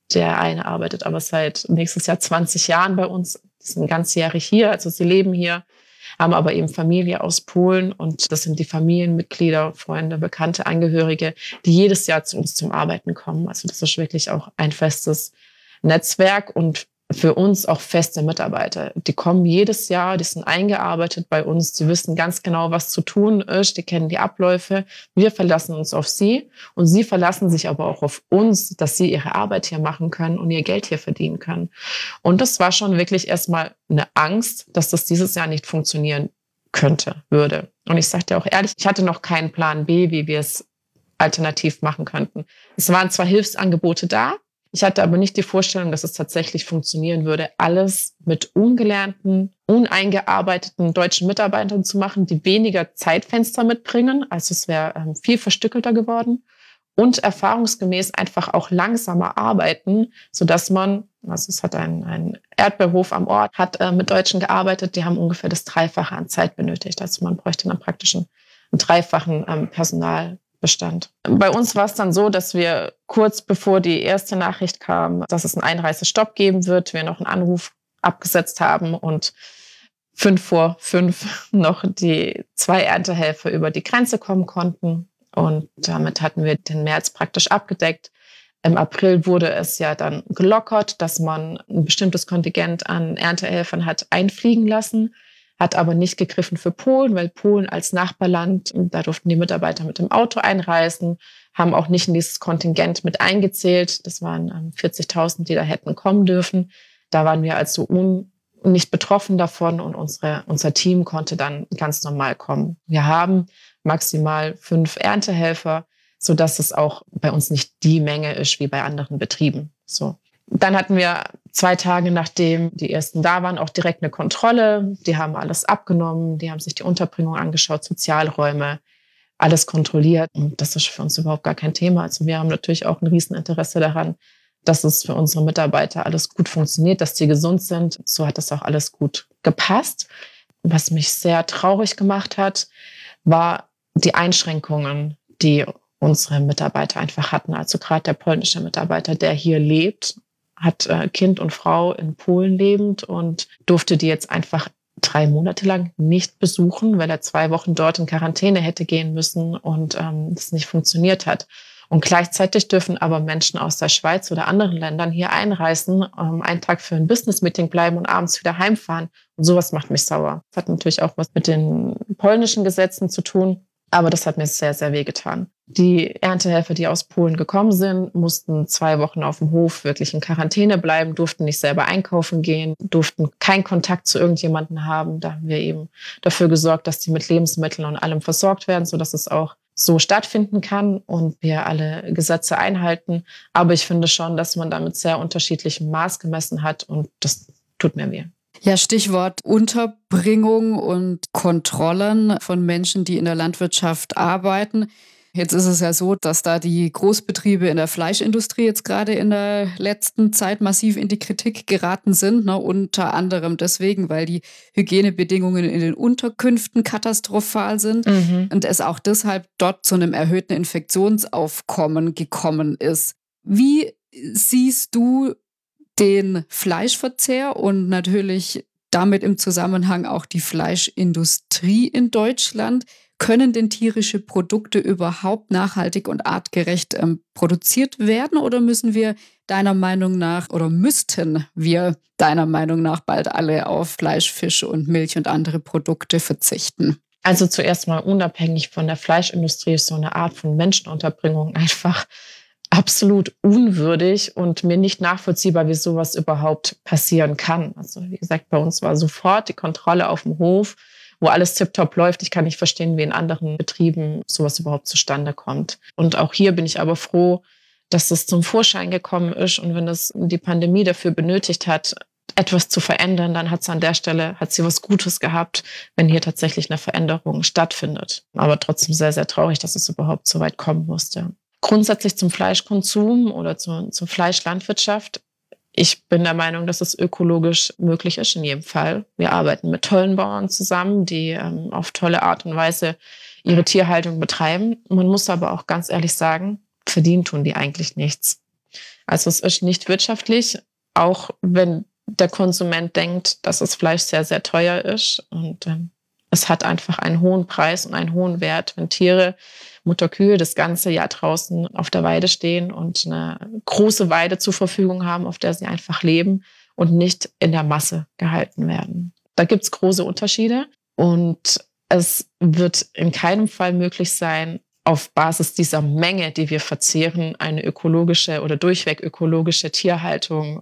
Speaker 1: Der eine arbeitet aber seit nächstes Jahr zwanzig Jahren bei uns. Die sind ganzjährig hier, also sie leben hier, haben aber eben Familie aus Polen. Und das sind die Familienmitglieder, Freunde, Bekannte, Angehörige, die jedes Jahr zu uns zum Arbeiten kommen. Also das ist wirklich auch ein festes Netzwerk und für uns auch feste Mitarbeiter. Die kommen jedes Jahr, die sind eingearbeitet bei uns, die wissen ganz genau, was zu tun ist, die kennen die Abläufe. Wir verlassen uns auf sie und sie verlassen sich aber auch auf uns, dass sie ihre Arbeit hier machen können und ihr Geld hier verdienen können. Und das war schon wirklich erstmal eine Angst, dass das dieses Jahr nicht funktionieren könnte, würde. Und ich sage dir auch ehrlich, ich hatte noch keinen Plan B, wie wir es alternativ machen könnten. Es waren zwar Hilfsangebote da, ich hatte aber nicht die Vorstellung, dass es tatsächlich funktionieren würde, alles mit ungelernten, uneingearbeiteten deutschen Mitarbeitern zu machen, die weniger Zeitfenster mitbringen. Also es wäre ähm, viel verstückelter geworden und erfahrungsgemäß einfach auch langsamer arbeiten, sodass man, also es hat ein, ein Erdbeerhof am Ort, hat äh, mit Deutschen gearbeitet, die haben ungefähr das Dreifache an Zeit benötigt. Also man bräuchte dann praktisch einen, einen dreifachen ähm, Personal. Bestand. Bei uns war es dann so, dass wir kurz bevor die erste Nachricht kam, dass es einen Einreisestopp geben wird, wir noch einen Anruf abgesetzt haben und fünf vor fünf noch die zwei Erntehelfer über die Grenze kommen konnten. Und damit hatten wir den März praktisch abgedeckt. Im April wurde es ja dann gelockert, dass man ein bestimmtes Kontingent an Erntehelfern hat einfliegen lassen. Hat aber nicht gegriffen für Polen, weil Polen als Nachbarland, da durften die Mitarbeiter mit dem Auto einreisen, haben auch nicht in dieses Kontingent mit eingezählt. Das waren vierzigtausend, die da hätten kommen dürfen. Da waren wir also un, nicht betroffen davon und unsere, unser Team konnte dann ganz normal kommen. Wir haben maximal fünf Erntehelfer, sodass es auch bei uns nicht die Menge ist wie bei anderen Betrieben. So. Dann hatten wir zwei Tage, nachdem die ersten da waren, auch direkt eine Kontrolle. Die haben alles abgenommen, die haben sich die Unterbringung angeschaut, Sozialräume, alles kontrolliert. Und das ist für uns überhaupt gar kein Thema. Also wir haben natürlich auch ein Rieseninteresse daran, dass es für unsere Mitarbeiter alles gut funktioniert, dass die gesund sind. So hat das auch alles gut gepasst. Was mich sehr traurig gemacht hat, war die Einschränkungen, die unsere Mitarbeiter einfach hatten. Also gerade der polnische Mitarbeiter, der hier lebt, hat äh, Kind und Frau in Polen lebend und durfte die jetzt einfach drei Monate lang nicht besuchen, weil er zwei Wochen dort in Quarantäne hätte gehen müssen und ähm, das nicht funktioniert hat. Und gleichzeitig dürfen aber Menschen aus der Schweiz oder anderen Ländern hier einreisen, ähm, einen Tag für ein Business-Meeting bleiben und abends wieder heimfahren. Und sowas macht mich sauer. Das hat natürlich auch was mit den polnischen Gesetzen zu tun. Aber das hat mir sehr, sehr wehgetan. Die Erntehelfer, die aus Polen gekommen sind, mussten zwei Wochen auf dem Hof wirklich in Quarantäne bleiben, durften nicht selber einkaufen gehen, durften keinen Kontakt zu irgendjemandem haben. Da haben wir eben dafür gesorgt, dass die mit Lebensmitteln und allem versorgt werden, sodass es auch so stattfinden kann und wir alle Gesetze einhalten. Aber ich finde schon, dass man da mit sehr unterschiedlichem Maß gemessen hat und das tut mir weh.
Speaker 2: Ja, Stichwort Unterbringung und Kontrollen von Menschen, die in der Landwirtschaft arbeiten. Jetzt ist es ja so, dass da die Großbetriebe in der Fleischindustrie jetzt gerade in der letzten Zeit massiv in die Kritik geraten sind. Ne? Unter anderem deswegen, weil die Hygienebedingungen in den Unterkünften katastrophal sind mhm. und es auch deshalb dort zu einem erhöhten Infektionsaufkommen gekommen ist. Wie siehst du den Fleischverzehr und natürlich damit im Zusammenhang auch die Fleischindustrie in Deutschland? Können denn tierische Produkte überhaupt nachhaltig und artgerecht ähm, produziert werden oder müssen wir deiner Meinung nach oder müssten wir deiner Meinung nach bald alle auf Fleisch, Fisch und Milch und andere Produkte verzichten?
Speaker 1: Also zuerst mal unabhängig von der Fleischindustrie ist so eine Art von Menschenunterbringung einfach absolut unwürdig und mir nicht nachvollziehbar, wie sowas überhaupt passieren kann. Also wie gesagt, bei uns war sofort die Kontrolle auf dem Hof, wo alles tipptopp läuft. Ich kann nicht verstehen, wie in anderen Betrieben sowas überhaupt zustande kommt. Und auch hier bin ich aber froh, dass es zum Vorschein gekommen ist. Und wenn es die Pandemie dafür benötigt hat, etwas zu verändern, dann hat es an der Stelle, hat sie was Gutes gehabt, wenn hier tatsächlich eine Veränderung stattfindet. Aber trotzdem sehr, sehr traurig, dass es überhaupt so weit kommen musste. Grundsätzlich zum Fleischkonsum oder zu, zur Fleischlandwirtschaft. Ich bin der Meinung, dass es ökologisch möglich ist in jedem Fall. Wir arbeiten mit tollen Bauern zusammen, die ähm, auf tolle Art und Weise ihre Tierhaltung betreiben. Man muss aber auch ganz ehrlich sagen, verdienen tun die eigentlich nichts. Also es ist nicht wirtschaftlich, auch wenn der Konsument denkt, dass das Fleisch sehr, sehr teuer ist. Und ähm, es hat einfach einen hohen Preis und einen hohen Wert, wenn Tiere, Mutterkühe, das ganze Jahr draußen auf der Weide stehen und eine große Weide zur Verfügung haben, auf der sie einfach leben und nicht in der Masse gehalten werden. Da gibt es große Unterschiede und es wird in keinem Fall möglich sein, auf Basis dieser Menge, die wir verzehren, eine ökologische oder durchweg ökologische Tierhaltung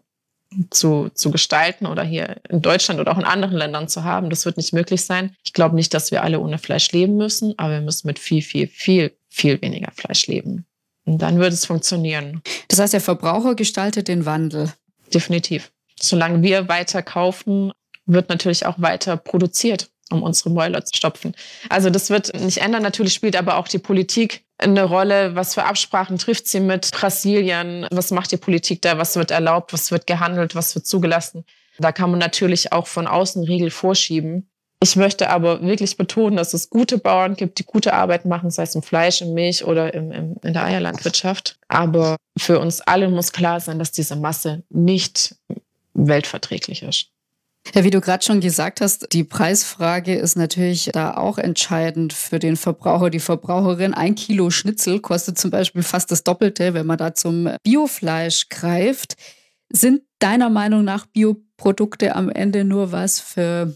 Speaker 1: zu, zu gestalten oder hier in Deutschland oder auch in anderen Ländern zu haben. Das wird nicht möglich sein. Ich glaube nicht, dass wir alle ohne Fleisch leben müssen, aber wir müssen mit viel, viel, viel, viel weniger Fleisch leben. Und dann wird es funktionieren.
Speaker 2: Das heißt, der Verbraucher gestaltet den Wandel.
Speaker 1: Definitiv. Solange wir weiter kaufen, wird natürlich auch weiter produziert, um unsere Mäuler zu stopfen. Also das wird nicht ändern. Natürlich spielt aber auch die Politik eine Rolle. Was für Absprachen trifft sie mit Brasilien? Was macht die Politik da? Was wird erlaubt? Was wird gehandelt? Was wird zugelassen? Da kann man natürlich auch von außen Riegel vorschieben. Ich möchte aber wirklich betonen, dass es gute Bauern gibt, die gute Arbeit machen, sei es im Fleisch, im Milch oder im, im, in der Eierlandwirtschaft. Aber für uns alle muss klar sein, dass diese Masse nicht weltverträglich ist.
Speaker 2: Ja, wie du gerade schon gesagt hast, die Preisfrage ist natürlich da auch entscheidend für den Verbraucher, die Verbraucherin. Ein Kilo Schnitzel kostet zum Beispiel fast das Doppelte, wenn man da zum Biofleisch greift. Sind deiner Meinung nach Bioprodukte am Ende nur was für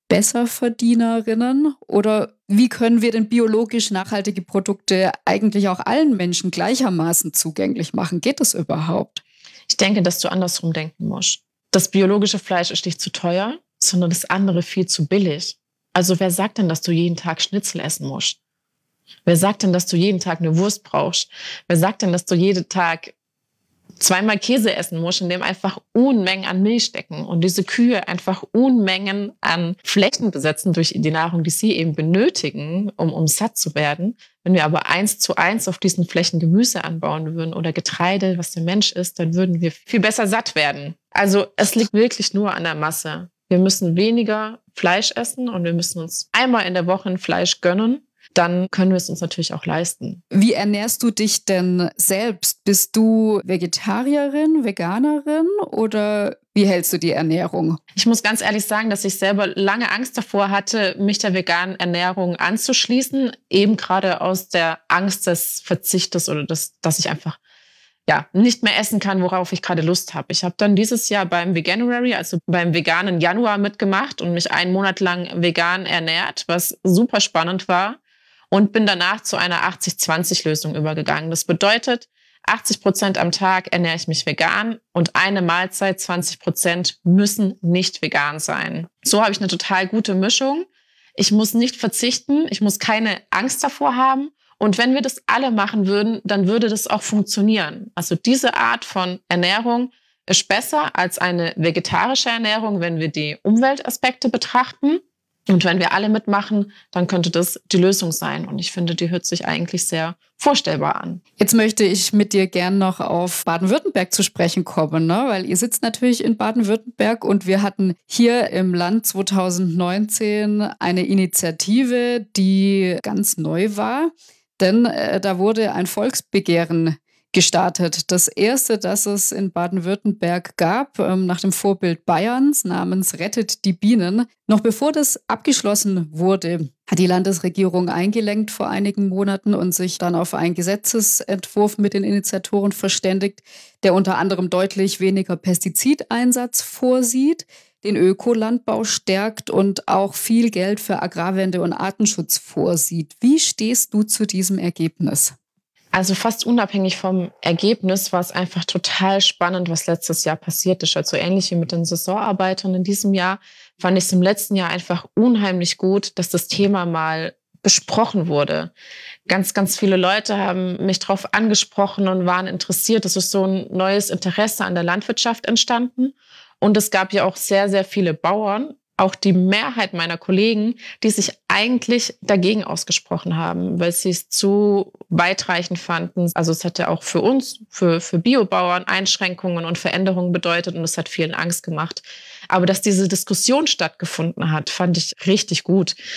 Speaker 2: Besserverdienerinnen? Oder wie können wir denn biologisch nachhaltige Produkte eigentlich auch allen Menschen gleichermaßen zugänglich machen? Geht das überhaupt?
Speaker 1: Ich denke, dass du andersrum denken musst. Das biologische Fleisch ist nicht zu teuer, sondern das andere viel zu billig. Also wer sagt denn, dass du jeden Tag Schnitzel essen musst? Wer sagt denn, dass du jeden Tag eine Wurst brauchst? Wer sagt denn, dass du jeden Tag zweimal Käse essen musst, in dem einfach Unmengen an Milch stecken und diese Kühe einfach Unmengen an Flächen besetzen durch die Nahrung, die sie eben benötigen, um, um satt zu werden. Wenn wir aber eins zu eins auf diesen Flächen Gemüse anbauen würden oder Getreide, was der Mensch isst, dann würden wir viel besser satt werden. Also es liegt wirklich nur an der Masse. Wir müssen weniger Fleisch essen und wir müssen uns einmal in der Woche ein Fleisch gönnen. Dann können wir es uns natürlich auch leisten.
Speaker 2: Wie ernährst du dich denn selbst? Bist du Vegetarierin, Veganerin oder wie hältst du die Ernährung?
Speaker 1: Ich muss ganz ehrlich sagen, dass ich selber lange Angst davor hatte, mich der veganen Ernährung anzuschließen. Eben gerade aus der Angst des Verzichtes oder des, dass ich einfach ja, nicht mehr essen kann, worauf ich gerade Lust habe. Ich habe dann dieses Jahr beim Veganuary, also beim veganen Januar mitgemacht und mich einen Monat lang vegan ernährt, was super spannend war. Und bin danach zu einer achtzig zwanzig Lösung übergegangen. Das bedeutet, achtzig Prozent am Tag ernähre ich mich vegan und eine Mahlzeit, zwanzig Prozent müssen nicht vegan sein. So habe ich eine total gute Mischung. Ich muss nicht verzichten, ich muss keine Angst davor haben. Und wenn wir das alle machen würden, dann würde das auch funktionieren. Also diese Art von Ernährung ist besser als eine vegetarische Ernährung, wenn wir die Umweltaspekte betrachten. Und wenn wir alle mitmachen, dann könnte das die Lösung sein. Und ich finde, die hört sich eigentlich sehr vorstellbar an.
Speaker 2: Jetzt möchte ich mit dir gern noch auf Baden-Württemberg zu sprechen kommen, ne? Weil ihr sitzt natürlich in Baden-Württemberg und wir hatten hier im Land zwanzig neunzehn eine Initiative, die ganz neu war. Denn äh, da wurde ein Volksbegehren gestartet. Das erste, das es in Baden-Württemberg gab, ähm, nach dem Vorbild Bayerns, namens Rettet die Bienen. Noch bevor das abgeschlossen wurde, hat die Landesregierung eingelenkt vor einigen Monaten und sich dann auf einen Gesetzesentwurf mit den Initiatoren verständigt, der unter anderem deutlich weniger Pestizideinsatz vorsieht, den Ökolandbau stärkt und auch viel Geld für Agrarwende und Artenschutz vorsieht. Wie stehst du zu diesem Ergebnis?
Speaker 1: Also fast unabhängig vom Ergebnis war es einfach total spannend, was letztes Jahr passiert ist. Also ähnlich wie mit den Saisonarbeitern in diesem Jahr fand ich es im letzten Jahr einfach unheimlich gut, dass das Thema mal besprochen wurde. Ganz, ganz viele Leute haben mich darauf angesprochen und waren interessiert. Es ist so ein neues Interesse an der Landwirtschaft entstanden. Und es gab ja auch sehr, sehr viele Bauern, auch die Mehrheit meiner Kollegen, die sich eigentlich dagegen ausgesprochen haben, weil sie es zu weitreichend fanden. Also es hätte auch für uns, für, für Biobauern Einschränkungen und Veränderungen bedeutet und es hat vielen Angst gemacht. Aber dass diese Diskussion stattgefunden hat, fand ich richtig gut.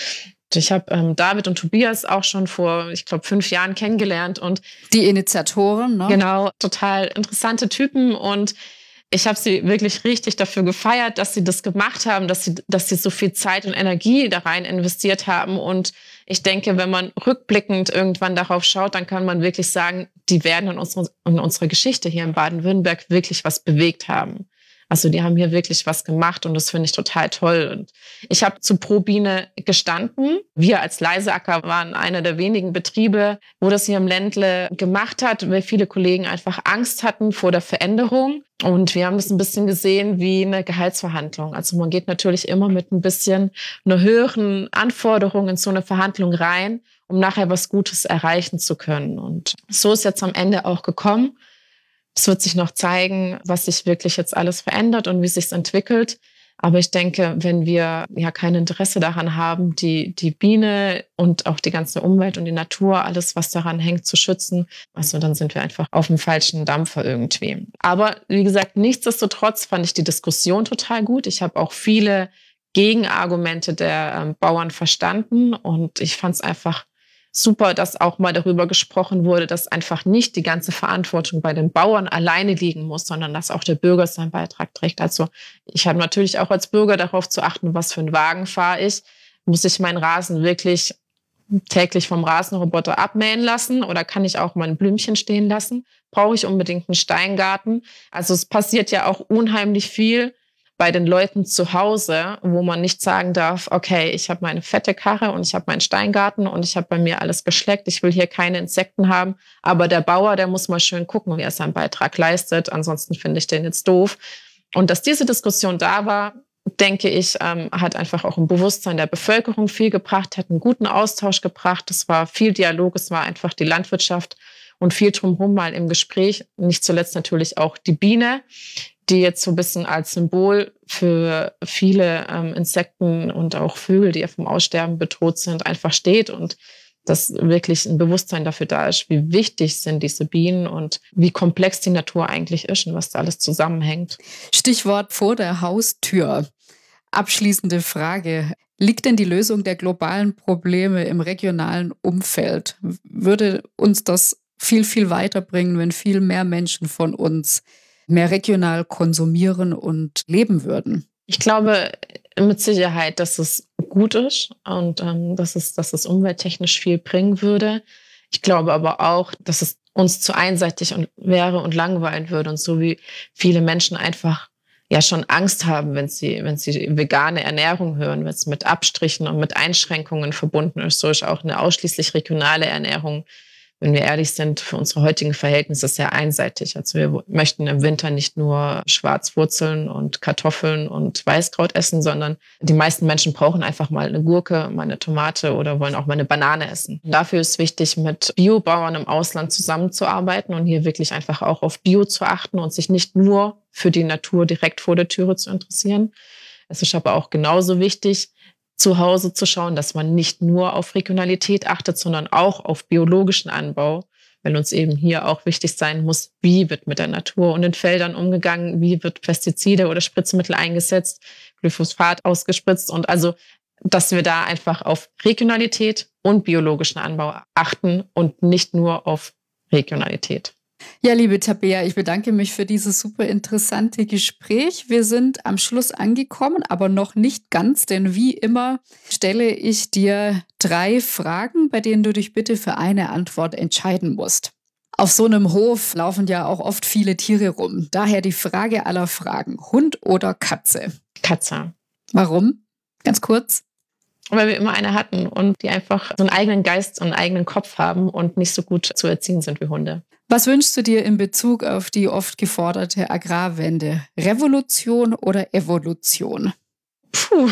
Speaker 1: Ich habe ähm, David und Tobias auch schon vor, ich glaube, fünf Jahren kennengelernt. Und
Speaker 2: die Initiatoren, ne?
Speaker 1: Genau, total interessante Typen. Und ich habe sie wirklich richtig dafür gefeiert, dass sie das gemacht haben, dass sie, dass sie so viel Zeit und Energie da rein investiert haben. Und ich denke, wenn man rückblickend irgendwann darauf schaut, dann kann man wirklich sagen, die werden in, unsere, in unserer Geschichte hier in Baden-Württemberg wirklich was bewegt haben. Also die haben hier wirklich was gemacht und das finde ich total toll. Und ich habe zu ProBiene gestanden. Wir als Leiseacker waren einer der wenigen Betriebe, wo das hier im Ländle gemacht hat, weil viele Kollegen einfach Angst hatten vor der Veränderung. Und wir haben das ein bisschen gesehen wie eine Gehaltsverhandlung. Also man geht natürlich immer mit ein bisschen einer höheren Anforderung in so eine Verhandlung rein, um nachher was Gutes erreichen zu können. Und so ist jetzt am Ende auch gekommen. Es wird sich noch zeigen, was sich wirklich jetzt alles verändert und wie es sich entwickelt. Aber ich denke, wenn wir ja kein Interesse daran haben, die, die Biene und auch die ganze Umwelt und die Natur, alles, was daran hängt, zu schützen, also dann sind wir einfach auf dem falschen Dampfer irgendwie. Aber wie gesagt, nichtsdestotrotz fand ich die Diskussion total gut. Ich habe auch viele Gegenargumente der ähm, Bauern verstanden und ich fand es einfach super, dass auch mal darüber gesprochen wurde, dass einfach nicht die ganze Verantwortung bei den Bauern alleine liegen muss, sondern dass auch der Bürger seinen Beitrag trägt. Also ich habe natürlich auch als Bürger darauf zu achten, was für einen Wagen fahre ich. Muss ich meinen Rasen wirklich täglich vom Rasenroboter abmähen lassen oder kann ich auch mal ein Blümchen stehen lassen? Brauche ich unbedingt einen Steingarten? Also es passiert ja auch unheimlich viel bei den Leuten zu Hause, wo man nicht sagen darf, okay, ich habe meine fette Karre und ich habe meinen Steingarten und ich habe bei mir alles geschleckt, ich will hier keine Insekten haben, aber der Bauer, der muss mal schön gucken, wie er seinen Beitrag leistet, ansonsten finde ich den jetzt doof. Und dass diese Diskussion da war, denke ich, ähm, hat einfach auch ein Bewusstsein der Bevölkerung viel gebracht, hat einen guten Austausch gebracht, es war viel Dialog, es war einfach die Landwirtschaft und viel drumherum mal im Gespräch, nicht zuletzt natürlich auch die Biene, die jetzt so ein bisschen als Symbol für viele ähm, Insekten und auch Vögel, die ja vom Aussterben bedroht sind, einfach steht und dass wirklich ein Bewusstsein dafür da ist, wie wichtig sind diese Bienen und wie komplex die Natur eigentlich ist und was da alles zusammenhängt.
Speaker 2: Stichwort vor der Haustür. Abschließende Frage. Liegt denn die Lösung der globalen Probleme im regionalen Umfeld? Würde uns das viel, viel weiterbringen, wenn viel mehr Menschen von uns mehr regional konsumieren und leben würden?
Speaker 1: Ich glaube mit Sicherheit, dass es gut ist und ähm, dass es, dass es umwelttechnisch viel bringen würde. Ich glaube aber auch, dass es uns zu einseitig und wäre und langweilen würde. Und so wie viele Menschen einfach ja schon Angst haben, wenn sie, wenn sie vegane Ernährung hören, wenn es mit Abstrichen und mit Einschränkungen verbunden ist, so ist auch eine ausschließlich regionale Ernährung, wenn wir ehrlich sind, für unsere heutigen Verhältnisse sehr einseitig. Also wir möchten im Winter nicht nur Schwarzwurzeln und Kartoffeln und Weißkraut essen, sondern die meisten Menschen brauchen einfach mal eine Gurke, mal eine Tomate oder wollen auch mal eine Banane essen. Und dafür ist wichtig, mit Biobauern im Ausland zusammenzuarbeiten und hier wirklich einfach auch auf Bio zu achten und sich nicht nur für die Natur direkt vor der Türe zu interessieren. Es ist aber auch genauso wichtig, zu Hause zu schauen, dass man nicht nur auf Regionalität achtet, sondern auch auf biologischen Anbau, weil uns eben hier auch wichtig sein muss, wie wird mit der Natur und den Feldern umgegangen, wie wird Pestizide oder Spritzmittel eingesetzt, Glyphosat ausgespritzt und also, dass wir da einfach auf Regionalität und biologischen Anbau achten und nicht nur auf Regionalität.
Speaker 2: Ja, liebe Tabea, ich bedanke mich für dieses super interessante Gespräch. Wir sind am Schluss angekommen, aber noch nicht ganz, denn wie immer stelle ich dir drei Fragen, bei denen du dich bitte für eine Antwort entscheiden musst. Auf so einem Hof laufen ja auch oft viele Tiere rum. Daher die Frage aller Fragen. Hund oder Katze?
Speaker 1: Katze.
Speaker 2: Warum? Ganz kurz.
Speaker 1: Weil wir immer eine hatten und die einfach so einen eigenen Geist und einen eigenen Kopf haben und nicht so gut zu erziehen sind wie Hunde.
Speaker 2: Was wünschst du dir in Bezug auf die oft geforderte Agrarwende? Revolution oder Evolution?
Speaker 1: Puh,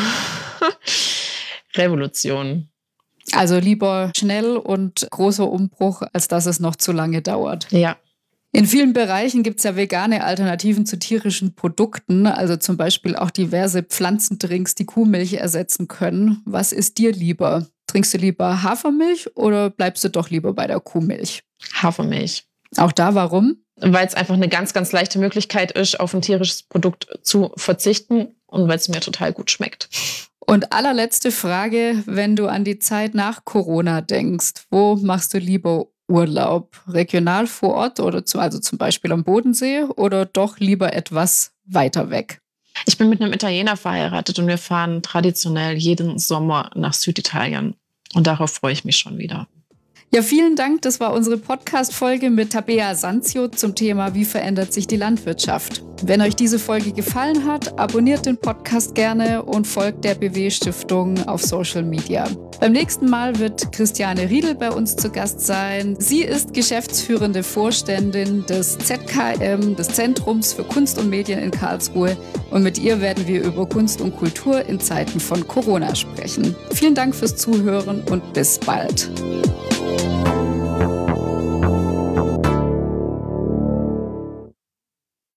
Speaker 1: Revolution.
Speaker 2: Also lieber schnell und großer Umbruch, als dass es noch zu lange dauert.
Speaker 1: Ja.
Speaker 2: In vielen Bereichen gibt es ja vegane Alternativen zu tierischen Produkten, also zum Beispiel auch diverse Pflanzendrinks, die Kuhmilch ersetzen können. Was ist dir lieber? Trinkst du lieber Hafermilch oder bleibst du doch lieber bei der Kuhmilch?
Speaker 1: Hafermilch.
Speaker 2: Auch da, warum?
Speaker 1: Weil es einfach eine ganz, ganz leichte Möglichkeit ist, auf ein tierisches Produkt zu verzichten und weil es mir total gut schmeckt.
Speaker 2: Und allerletzte Frage, wenn du an die Zeit nach Corona denkst, wo machst du lieber Urlaub? Regional vor Ort oder zu, also zum Beispiel am Bodensee oder doch lieber etwas weiter weg?
Speaker 1: Ich bin mit einem Italiener verheiratet und wir fahren traditionell jeden Sommer nach Süditalien. Und darauf freue ich mich schon wieder.
Speaker 2: Ja, vielen Dank. Das war unsere Podcast-Folge mit Tabea Sanzio zum Thema Wie verändert sich die Landwirtschaft? Wenn euch diese Folge gefallen hat, abonniert den Podcast gerne und folgt der B W-Stiftung auf Social Media. Beim nächsten Mal wird Christiane Riedel bei uns zu Gast sein. Sie ist geschäftsführende Vorständin des Z K M, des Zentrums für Kunst und Medien in Karlsruhe. Und mit ihr werden wir über Kunst und Kultur in Zeiten von Corona sprechen. Vielen Dank fürs Zuhören und bis bald.
Speaker 3: Thank you.